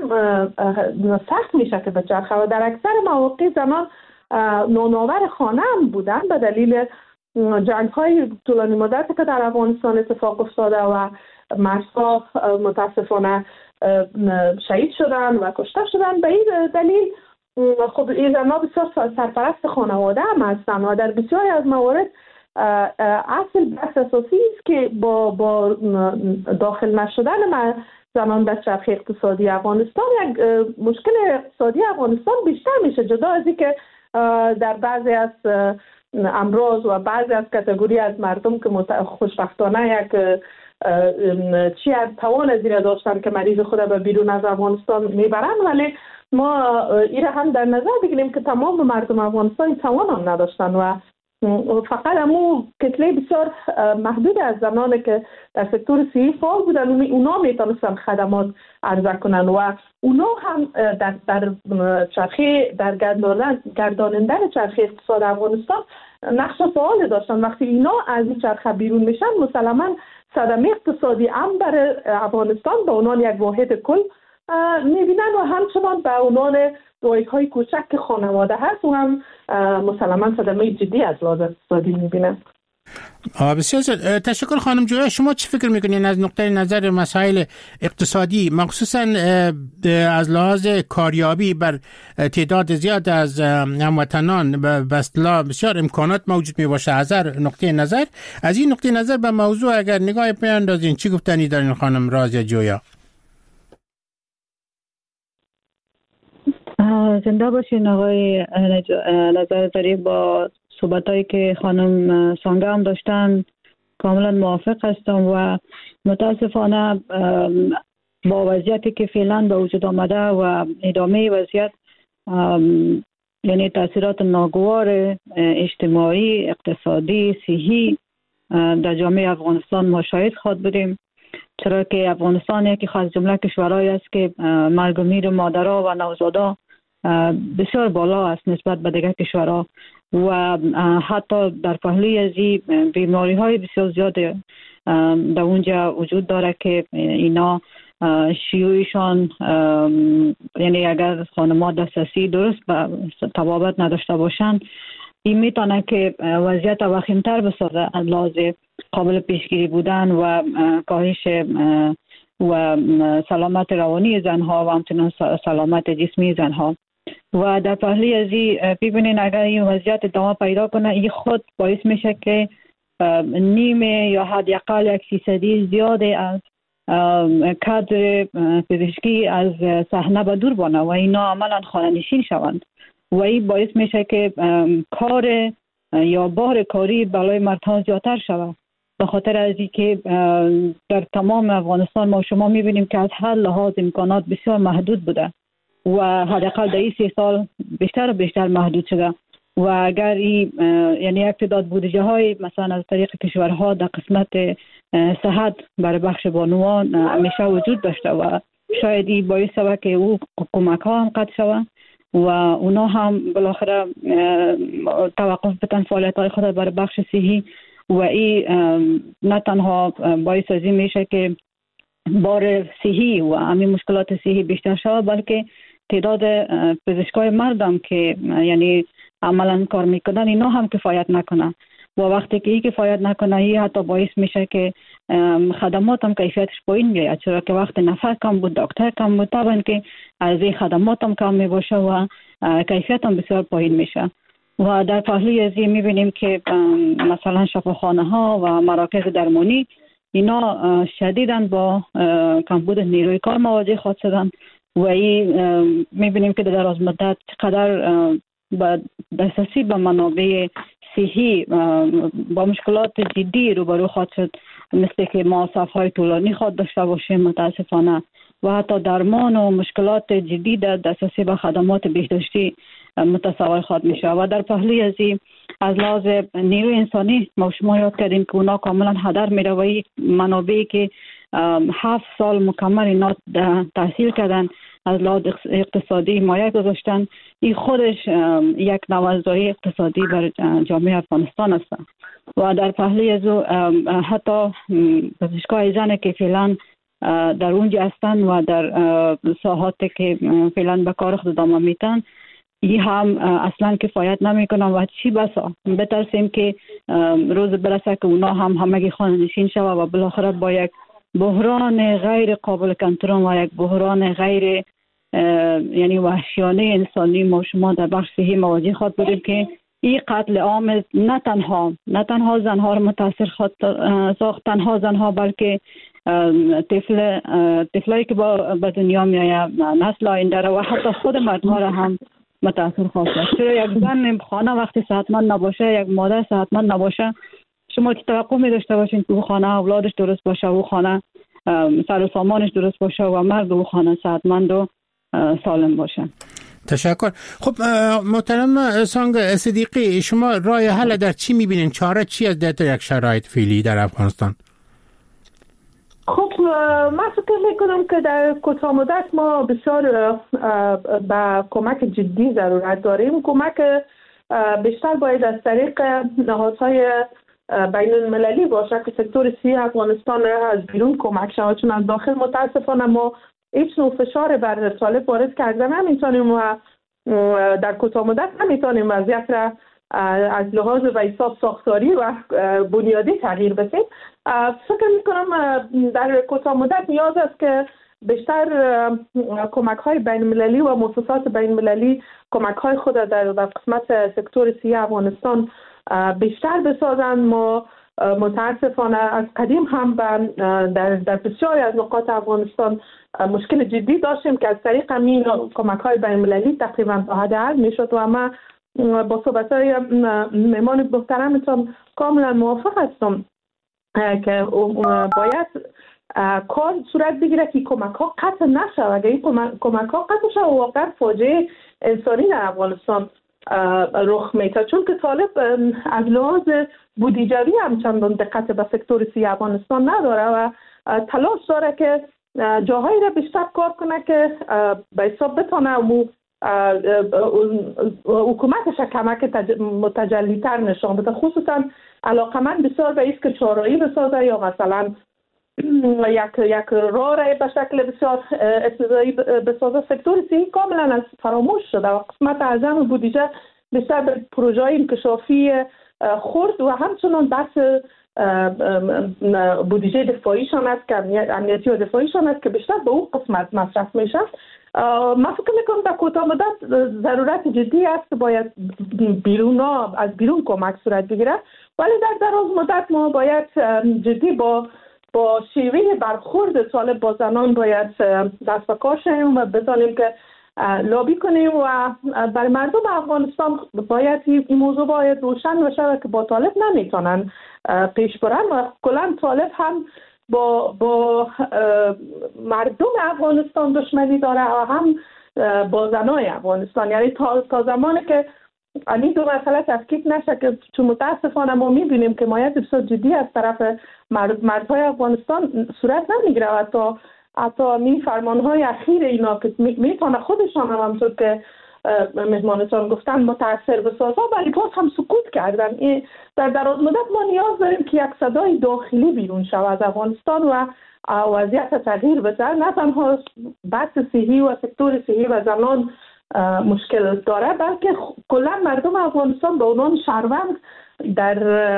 سخت میشه که بچرخه و در اکثر مواقع زنان نوناور خانه هم بودن به دلیل جنگ های طولانی مدتی که در افغانستان اتفاق افتاده و مردها متاسفانه شهید شدن و کشته شدن. به این دلیل خب این زنان بسیار سرپرست خانواده هم هستن و در بسیاری از موارد اصل بحث اساسی است که با, با داخل نشدن زنان در چرخه اقتصادی افغانستان یک مشکل اقتصادی افغانستان بیشتر میشه، جدا از اینکه در بعضی از امراض و بعضی از کاتگوری از مردم که خوشبختانه یک چی از توان از این داشتن که مریض خود به بیرون از افغانستان میبرن، ولی ما این هم در نظر بگیریم که تمام مردم افغانستان توان هم نداشتن و فقط همون کتله بسیار محدود از زنانی که در سکتور صحی فعال بودن اونا میتونستن خدمات عرضه کنن و اونا هم در, در چرخه در گردانندن چرخه اقتصاد افغانستان نقش فعال داشتن. وقتی اینا از این چرخه بیرون میشن مسلما صدمه اقتصادی هم برای افغانستان به عنوان یک واحد کل میبینن و همچنان به عنوان رویک های کوچک که خانواده هست و هم مسلما صدمه جدی از لحاظ اقتصادی میبینن. بسیار تشکر خانم جویا. شما چی فکر میکنین از نقطه نظر مسائل اقتصادی، مخصوصا از لحاظ کاریابی بر تعداد زیاد از هموطنان به اصطلاح بسیار امکانات موجود میباشه؟ از نقطه نظر از این نقطه نظر به موضوع اگر نگاه بیاندازین چی گفتنی دارین خانم رازیا جویا؟ زنده باشین آقای نظر با صحبتایی که خانم سانگه هم داشتن کاملا موافق هستم و متاسفانه با وضعیتی که فعلا به وجود آمده و ادامه وضعیت یعنی تاثیرات ناگوار اجتماعی، اقتصادی، صحی در جامعه افغانستان ما شاهد خواهد بودیم، چرا که افغانستان یکی از جمله کشورهایی است که مرگ و میر مادرها و نوزادا بسیار بالا است نسبت به دیگر کشورها و حتی در پهلوی از این بیماری های بسیار زیاد در اونجا وجود داره که اینا شیوعشان یعنی اگر خانم‌ها دسترسی درست به طبابت نداشته باشند این میتونه که وضعیت وخیم‌تر بسازه از لحاظ قابل پیشگیری بودن و کاهش و سلامت روانی زنها و همچنین سلامت جسمی زنها و در پهلوی از این ببینین اگر این وضعیت ادامه پیدا کنه این خود باعث میشه که نیمه یا حداقل یک فیصدی زیاده از کادر پزشکی از صحنه به دور بانه و اینا عملا خانه نشین شوند و این باعث میشه که کار یا بار کاری بالای مردها زیادتر شود به خاطر از اینکه در تمام افغانستان ما شما میبینیم که از هر لحاظ امکانات بسیار محدود بوده و حداقل در این سه سال بیشتر و بیشتر محدود شده و اگر این یعنی یک تعداد بودجه های مثلا از طریق کشورها در قسمت صحت برای بخش بانوان همیشه وجود داشته و شاید این باعث شود که او کمک ها هم قطع شود و اونا هم بالاخره توقف بتن فعالیت های خود برای بخش صحی و این نه تنها باعث از این میشه که بار صحی و همین مشکلات صحی بیشتر شود بلکه تعداد پزشکای مردم که یعنی عملا کار میکنن اینا هم کفایت نکنه و وقتی که این کفایت نکنه این حتی باعث میشه که خدمات هم کیفیتش پایین بیاید چرا که وقت نفر کم بود دکتر کم بود طبعا که از این خدمات هم کم میباشه و کیفیت هم بسیار پایین میشه و در پهلوی از این میبینیم که مثلا شفاخانه ها و مراکز درمانی اینا شدیداً با کمبود نیروی کار مواجه خواهد شدن و این میبینیم که در دراز مدت چقدر با دسترسی به منابع صحی با مشکلات جدی روبرو خواهد شد مثل که ما صف‌های طولانی خواهد داشته باشیم متاسفانه و حتی درمان و مشکلات جدی در دسترسی به خدمات بهداشتی متصور خواهد میشه و در پهلوی از این از لحاظ نیروی انسانی ما شما یاد کردیم که اونا کاملا هدر میره و این منابعی که هفت سال مکمل اینا تحصیل کردن از لحاظ اقتصادی مایه گذاشتن این خودش یک نوازایی اقتصادی بر جامعه افغانستان است و در پهلوی از حتی پزشکای زنه که فعلا در اونجا هستن و در ساحاتی که فعلا به کار خود ادامه میتن این هم اصلا کفایت نمیکنن و چی بسا بترسیم که روز برسه که اونا هم همگی خانه نشین شود و بالاخره با یک بحران غیر قابل کنترل و یک بحران غیر یعنی وحشیانه انسانی ما شما در بخش صحی مواجه خواهد بودیم که این قتل عام نه تنها نه تنها زنها رو متاثر خواهد ساخت تنها زنها بلکه طفل طفلایی که با به دنیا میآید نسل آینده و حتی خود مردها را هم متاثر خواهد شد چرا یک زن خانه وقتی صحتمند نباشه یک مادر صحتمند نباشه شما که توقع می داشته باشین که او خانه اولادش درست باشه او خانه سر و سامانش درست باشه و مرد او خانه صحتمند و سالم باشه. تشکر. خب محترم سانگ صدیقی شما راه حل در چی میبینین؟ چاره چی از در یک شرایط فعلی در افغانستان؟ خب من فکر میکنم که در کوتاه مدت ما بسیار به کمک جدی ضرورت داریم. کمک بیشتر باید از طریق نهادهای بین المللی باشه که سکتور صحی افغانستان از بیرون کمک شود چون از داخل متاسفانه ما هیچ نوع فشار بر طالب وارد کرده نمیتونیم و در کوتاه مدت نمیتونیم وضعیت را از لحاظ و حساب ساختاری و بنیادی تغییر بدیم. فکر میکنم در کوتاه مدت نیاز است که بیشتر کمک های بین المللی و مؤسسات بین المللی کمک های خود در قسمت سکتور صحی افغانستان بیشتر بسازند. ما متاسفانه از قدیم هم در در بسیاری از نقاط افغانستان مشکل جدی داشتیم که از طریق همین کمک های بین المللی تقریبا تا حد حل میشد و ما با صحبت های مهمان محترمتون کاملا موافق هستم که باید کار صورت بگیره که کمک ها قطع نشه. اگر این کمک ها قطع شه واقعا فاجعه انسانی در افغانستان رخ میده، چون که طالب از لحاظ بودجوی هم چندان دقت به سکتور سی افغانستان نداره و تلاش داره که جاهایی را بیشتر کار کنه که به حساب بتانه و حکومتش کمک متجلی تر نشان بده. خصوصا علاقمند بسیار به ایست که چهارراهی بسازه یا مثلا یک یک راه را به شکل بسیار ابتدایی بسازه. سکتور صحی کاملا از فراموش شده و قسمت اعظم بودجه بیشتر به پروژه انکشافی خرد و همچنان بحث بودجه دفاعیشان است که امنیتی و دفاعیشان است که بیشتر به اون قسمت مصرف میشه. من فکر میکنم در کوتاه مدت ضرورت جدی است که باید بیرون از بیرون کمک صورت بگیره، ولی در دراز مدت ما باید جدی با با شیوه برخورد طالب با زنان باید دست به کار شویم و بتانیم که لابی کنیم و برای مردم افغانستان باید این موضوع باید روشن بشه که با طالب نمیتونن پیش برن و کلا طالب هم با با مردم افغانستان دشمنی داره و هم با زنای افغانستان. یعنی تا, تا زمانی که این دو مسئله تفکیک نشه، که چون متاسفانه ما میبینیم که مایت بسیار جدی از طرف مرد مردهای افغانستان صورت نمیگیره و تا حتی می فرمانهای اخیر اینا که میتونه خودشان هم همطور که مهمانتان گفتن متاثر بسازه، ولی باز هم سکوت کردن. این در دراز مدت ما نیاز داریم که یک صدای داخلی بیرون شود از افغانستان و وضعیت تغییر بده. نه تنها بحث صحی و سکتور صحی و زنان مشکل داره، بلکه کلا مردم افغانستان به عنوان شهروند در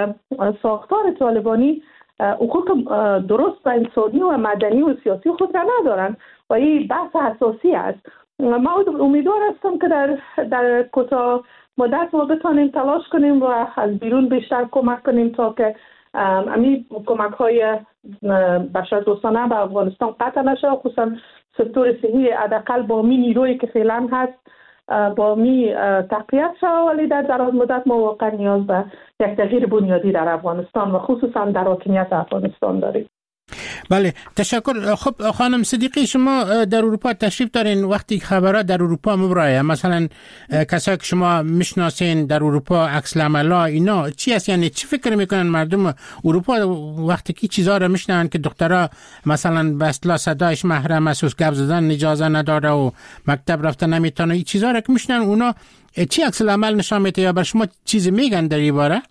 ساختار طالبانی حقوق درست و انسانی و مدنی و سیاسی خود را ندارند و این بحث اساسی است. ما امیدوار هستم که در در کوتاه مدت ما بتانیم تلاش کنیم و از بیرون بیشتر کمک کنیم تا که همین کمک های بشر دوستانه به افغانستان قطع نشه، خصوصا سکتور صحی حداقل با می نیرویی که فعلا هست با می تقویت شد. ولی در دراز مدت ما واقعا نیاز به یک تغییر بنیادی در افغانستان و خصوصا در حاکمیت افغانستان داریم. بله، تشکر. خب خانم صدیقی، شما در اروپا تشریف دارین، وقتی خبرات در اروپا مبرایه، مثلا کسایی که شما میشناسین در اروپا عکس العملا اینا چی است؟ یعنی چی فکر میکنن مردم اروپا وقتی که چیزا رو میشنن که دخترها مثلا به اصطلاح صدایش محرم است و گپ زدن اجازه نداره و مکتب رفتن نمیتونه، این چیزا رو که میشنن اونا چی عکس العمل نشون میده یا بر شما چیزی میگن در این باره؟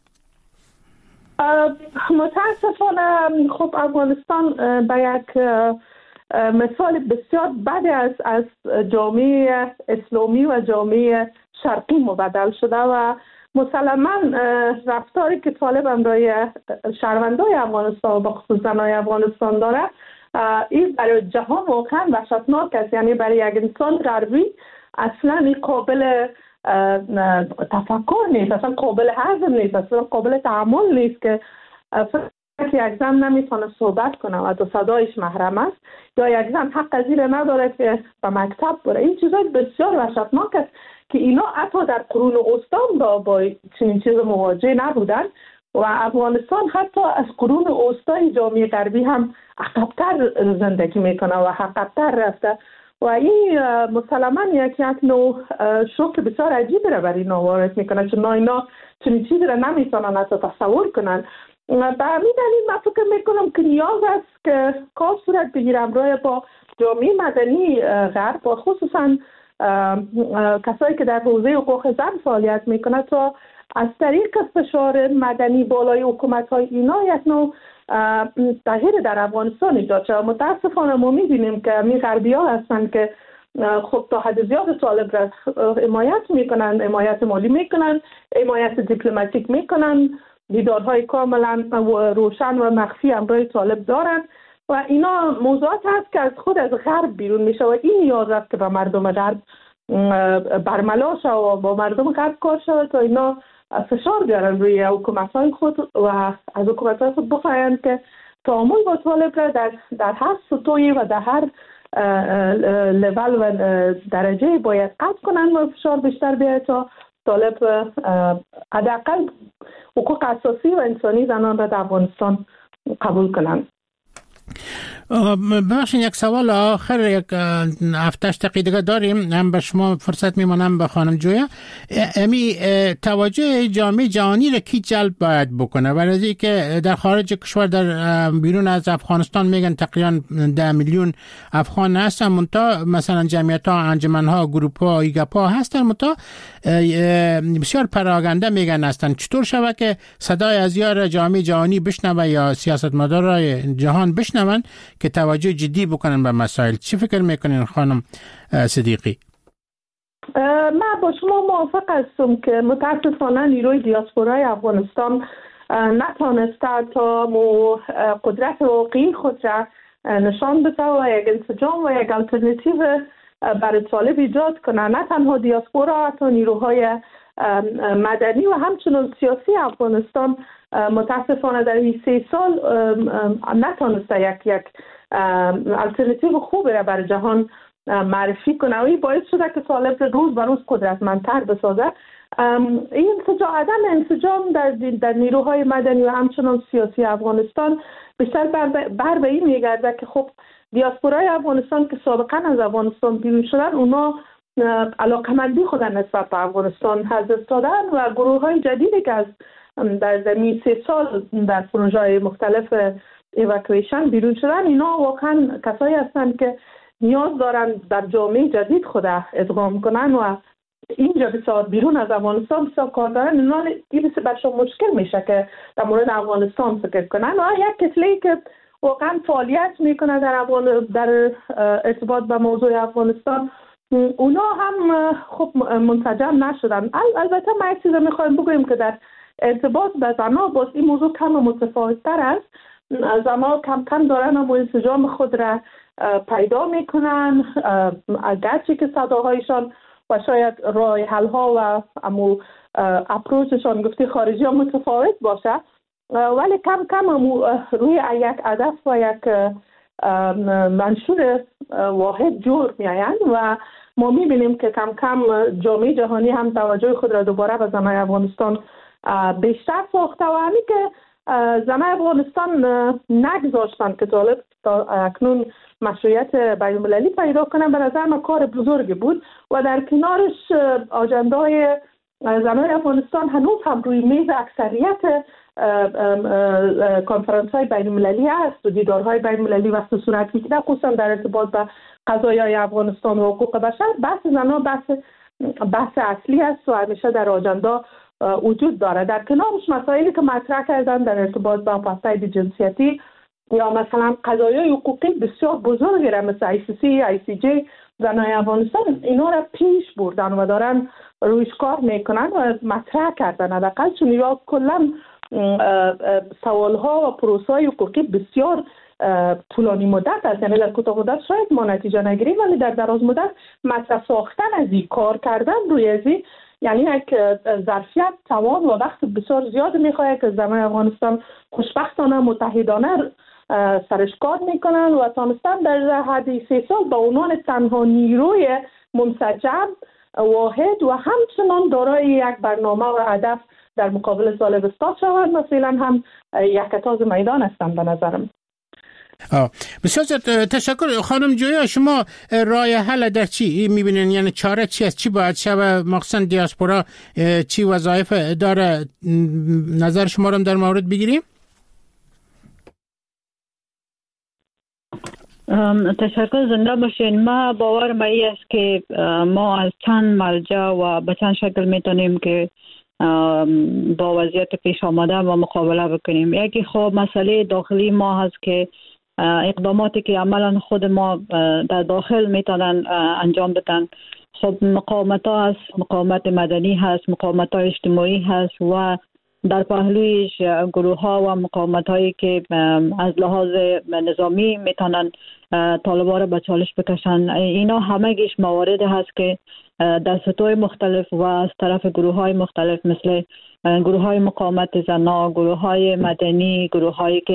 متاسفانه خب افغانستان به یک مثال بسیار بد از از جامعه اسلامی و جامعه شرقی مبدل شده و مسلما رفتاری که طالب امرای شهروندای افغانستان با خصوص زنای افغانستان داره این برای جهان واقعا وحشتناک است. یعنی برای یک انسان غربی اصلا این قابل تفکر نیست، اصلا قابل هضم نیست، اصلا قابل تحمل نیست که که یک زن نمیتونه صحبت کنه و دو صدایش محرم است یا یک زن حق از این نداره که به مکتب بره. این چیزا بسیار وحشتناک است که اینا حتی در قرون وسطا با, با چنین چیز مواجه نبودن و افغانستان حتی از قرون وسطای جامعه غربی هم عقب‌تر زندگی میکنه و عقب‌تر رفته و این مسلما یک یک نوع شوک بسیار عجیبی را برای اینا وارد میکنه، چون اینا چنین چیزی را نمیتونن حتی تصور کنن. به همین دلیل من فکر میکنم که نیاز است که کار صورت بگیره همراه با جامعه مدنی غرب و خصوصا کسایی که در حوزه حقوق زن فعالیت میکنه تا از طریق فشار مدنی بالای حکومت‌های اینا یک نوع تغییر در افغانستان ایجاد شد. متاسفانه ما می‌بینیم که می غربی‌ها هستند که خب تا حد زیاد طالب را حمایت میکنن، حمایت مالی میکنن، حمایت دیپلماتیک میکنن، دیدارهای کاملا روشن و مخفی همراه طالب دارند و اینا موضوعات هست که از خود از غرب بیرون میشه و این نیاز است که به مردم غرب برملا شد و با مردم غرب کار شد تا اینا فشار بیارن روی حکومت‌های خود و از حکومت‌های خود بخواهند که تعامل با طالب را در, در هر سطوحی و در هر لول و درجه باید قطع کنن و فشار بیشتر بیاید تا طالب حداقل حقوق اساسی و انسانی زنان را در افغانستان قبول کنند. ببخشید یک سوال آخر، یک هفتش دقیقه داریم، هم به شما فرصت میمانم به خانم جویا. امی توجه جامعه جهانی را کی جلب باید بکنه؟ برای که در خارج کشور، در بیرون از افغانستان میگن تقریبا ده میلیون افغان هستن، منتها مثلا جمعیت ها، انجمن ها، گروپ ها، ایگپ ها هستن، منتها بسیار پراگنده میگن هستن. چطور شود که صدای از یار جامعه جهانی بشنوه یا سیاستمدارای جهان بشنون که توجه جدی بکنن به مسائل؟ چی فکر میکنین خانم صدیقی؟ من با شما موافق هستم که متاسفانه نیروی دیاسپورای افغانستان نتانسته تا مو قدرت واقعی خود را نشان بده و یک انسجام و یک الटरनेटिव برای طالب ایجاد کنه. نه تنها دیاسپورا، حتی نیروهای مدنی و همچنین سیاسی افغانستان متاسفانه در این سه سال نتانسته یک یک الटरनेटिव خوب را برای جهان معرفی کنه و این باعث شده که طالب روز به روز قدرتمندتر بسازه. این انسجام، عدم انسجام در در نیروهای مدنی و همچنان سیاسی افغانستان بیشتر بر, بر به این میگرده که خب دیاسپورای افغانستان که سابقا از افغانستان بیرون شدن، اونا علاقمندی خود نسبت به افغانستان حذف دادن و گروه های جدیدی که از در زمین سه سال در پروژه های مختلف ایواکویشن بیرون شدن، اینا واقعا کسایی هستند که نیاز دارن در جامعه جدید خود ادغام کنن و اینجا بسیار بیرون از افغانستان بسیار کار دارن. اینا این برشون مشکل میشه که در مورد افغانستان فکر کنن و یک کتله‌ای که واقعا فعالیت میکنه در افغان در ارتباط با موضوع افغانستان، اونا هم خب منسجم نشدن. البته ما یک چیز میخوایم بگوییم که در ارتباط با زنها باز این موضوع کم متفاوت تر است. زنها کم کم دارن و انسجام خود را پیدا میکنن، اگرچه که صداهایشان و شاید راه حل ها و امو اپروچشان گفتی خارجی ها متفاوت باشه، ولی کم کم روی یک هدف و یک منشور واحد جور میایند و ما میبینیم که کم کم جامعه جهانی هم توجه خود را دوباره به زنای افغانستان بیشتر ساخته و همین که زنای افغانستان نگذاشتن که طالب تا اکنون مشروعیت بین المللی پیدا کنن. به نظر من کار بزرگی بود و در کنارش آجندای زنای افغانستان هنوز هم روی میز اکثریت کنفرانس های بین المللی است و دیدارهای بین المللی وقت صورت میگیره، خصوصا در ارتباط با قضایای افغانستان و حقوق بشر. بحث زنها بحث بحث اصلی است و همیشه در آجندا وجود داره. در کنارش مسائلی که مطرح کردن در ارتباط با آپارتاید جنسیتی یا مثلا قضایای حقوقی بسیار بزرگی را مثل آی سی سی، آی سی جی، زنای افغانستان اینا را پیش بردن و دارن رویش کار میکنن و مطرح کردن. حداقل چون یا کلا سوالها و پروسه‌های حقوقی بسیار طولانی مدت است، یعنی در کوتاه مدت شاید ما نتیجه نگیریم، ولی در دراز مدت مطرح ساختن از این، کار کردن روی از این، یعنی یک ظرفیت، توان و وقت بسیار زیاد میخواد که زنان افغانستان خوشبختانه متحدانه سرش کار میکنن و تانستن در حد سه سال با عنوان تنها نیروی منسجم واحد و همچنان دارای یک برنامه و هدف در مقابل طالب استاد شوند و فعلا هم یک کتاز میدان هستند به نظرم. آه. بسیار تشکر خانم جویا. شما راه حل در چی میبینین؟ یعنی چاره چی است؟ چی باید شب مخصوصا دیاسپورا چی وظایف داره؟ نظر شما رو در مورد بگیریم. تشکر، زنده باشین. ما باور ما ای است که ما از چند مرجع و به چند شکل میتونیم که با وضعیت پیش آمده و مقابله بکنیم. یکی خب مسئله داخلی ما هست که اقداماتی که عملا خود ما در داخل میتونن انجام بدن. خب مقاومت ها هست، مقاومت مدنی هست، مقاومت های اجتماعی هست و در پهلویش گروه ها و مقاومت هایی که از لحاظ نظامی میتونن طالبا را به چالش بکشن. اینا همگیش موارد هست که در سطوح مختلف و از طرف گروه های مختلف مثل گروه های مقاومت زنان، گروه های مدنی، گروه هایی که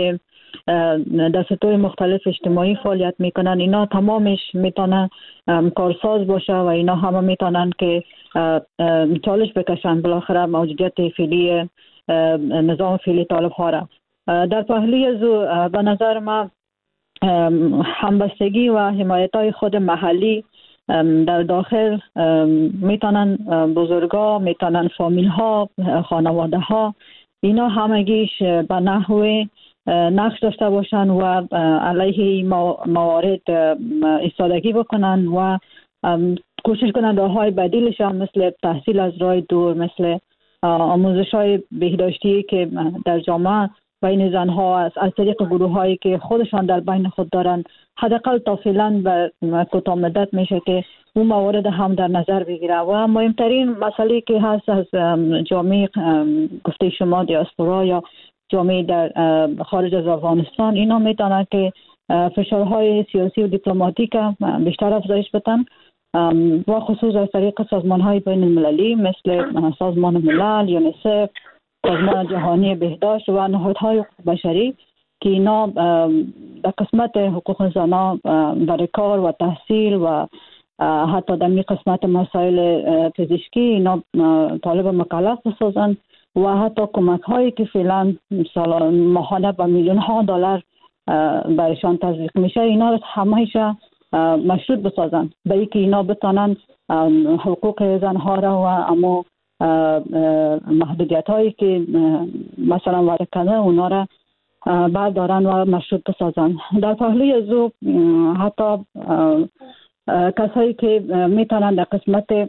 در سطوح مختلف اجتماعی فعالیت میکنن، اینا تمامش میتونن کارساز باشه و اینا همه میتونن که چالش بکشن بالاخره موجودیت فعلی نظام فعلی طالب ها را. در پهلوی از به نظر ما همبستگی و حمایت های خود محلی در داخل میتونن بزرگا، میتونن فامیل ها، خانواده ها، اینا همگیش به نحوه نقش داشته باشن و علیه موارد ایستادگی بکنن و کوشش کنن راه های بدیلش هم مثل تحصیل از راه دور، مثل آموزش های بهداشتی که در جامعه بین زنها از, از طریق گروه هایی که خودشان در بین خود دارن، حداقل تا فعلا به کوتاه مدت میشه که اون موارد هم در نظر بگیره. و مهمترین مسئله که هست از جامعه گفته شما دیاسپورا یا جامعه در خارج از افغانستان، اینا میتونن که فشارهای سیاسی و دیپلماتیک بیشتر افزایش بدن و خصوص از طریق سازمان های بین المللی مثل سازمان ملل، یونیسف، سازمان جهانی بهداشت و نهادهای بشری که اینا در قسمت حقوق زنان برای کار و تحصیل و حتی در می قسمت مسائل پزشکی اینا طالب مکلف بسازن و حتی کمک هایی که فعلا ماهانه با میلیون ها دلار برایشان تزریق میشه اینا رو همه‌اش مشروط بسازن به اینکه اینا بتونن حقوق زنها را و اما محدودیت هایی که مثلا وارد کرده اونا را بردارن و مشروط بسازن. در پهلوی از او حتی کسایی که میتونن در قسمت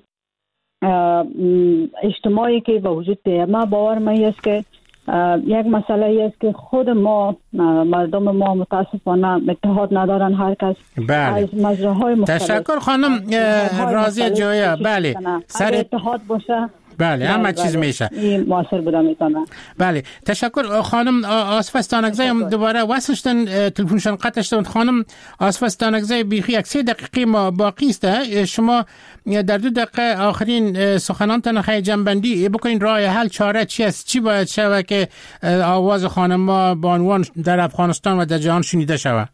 اجتماعی که به وجود بیاید، ما باور ما است که یک مسئله است که خود ما مردم ما متاسفانه اتحاد ندارن، هر کس بله. از مجراهای مختلف. تشکر خانم راضیه جویا. بله سر اتحاد باشه بله همه چیز میشه این موثر بوده میتونه. بله تشکر خانم آصف استانکزی. هم دوباره وصلشتن تلفنشان قطع شدن. خانم آصف استانکزی بیخی یک سه دقیقه ما باقی است، شما در دو دقیقه آخرین سخنانتان خیلی جنبندی بکنین. راه حل چاره چی است؟ چی باید شود که آواز خانم بانوان در افغانستان و در جهان شنیده شود؟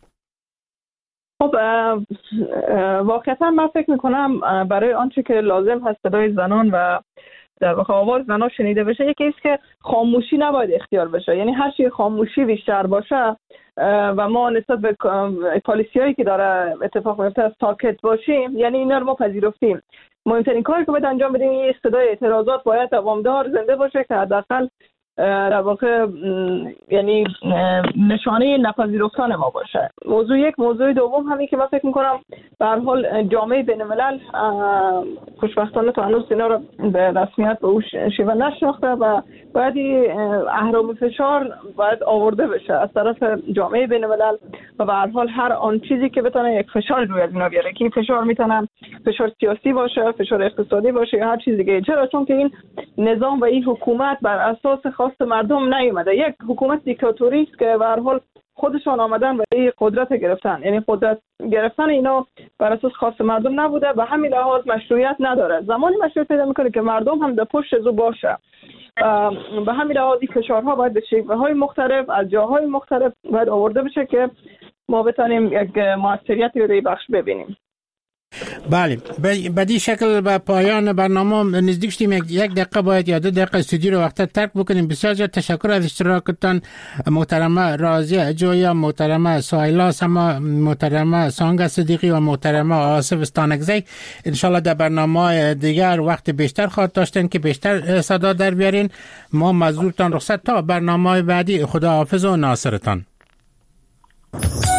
خب واقعا من فکر میکنم برای آنچه که لازم هست صدای زنان و در واقع آواز زنان شنیده بشه، یکی است که خاموشی نباید اختیار بشه. یعنی هر چی خاموشی بیشتر باشه و ما نسبت به پالیسیایی که داره اتفاق میفته ساکت باشیم، یعنی اینا رو ما پذیرفتیم. مهمترین کاری که باید انجام بدیم این صدای اعتراضات باید دوامدار زنده باشه که حداقل در واقع یعنی نشانه نپذیرفتن ما باشه. موضوع یک. موضوع دوم همین که من فکر میکنم به هر حال جامعه بین الملل خوشبختانه تا هنوز اینا رو به رسمیت به او شیوه نشناخته و باید اهرام فشار باید آورده بشه از طرف جامعه بین الملل و به هر حال هر آن چیزی که بتونه یک فشار روی اینا بیاره، که این فشار میتونه فشار سیاسی باشه، فشار اقتصادی باشه یا هر چیز دیگه. چرا؟ چون که این نظام و این حکومت بر اساس خواست مردم نیومده. یک حکومت دیکتاتوری است که به هر حال خودشان آمدن و این قدرت گرفتن، یعنی قدرت گرفتن اینا بر اساس خواست مردم نبوده و همین لحاظ مشروعیت نداره. زمانی مشروعیت پیدا میکنه که مردم هم در پشت زو باشه. به همین لحاظ این فشارها باید به شیوه‌های مختلف از جاهای مختلف باید آورده بشه که ما بتونیم یک موثریتی رو بخش ببینیم. بله به دی شکل به پایان برنامه نزدیک شدیم. یک دقیقه باید یا دو دقیقه استودیو رو وقت ترک بکنیم. بسیار زیاد تشکر از اشتراکتان محترمه راضیه جویا، محترمه سایلا سما، محترمه سانگ صدیقی و محترمه آصف استانکزی. انشالله در برنامه دیگر وقت بیشتر خواهد داشتن که بیشتر صدا در بیارین. ما مزدورتان رخصت تا برنامه بعدی. خدا حافظ و ناصرتان.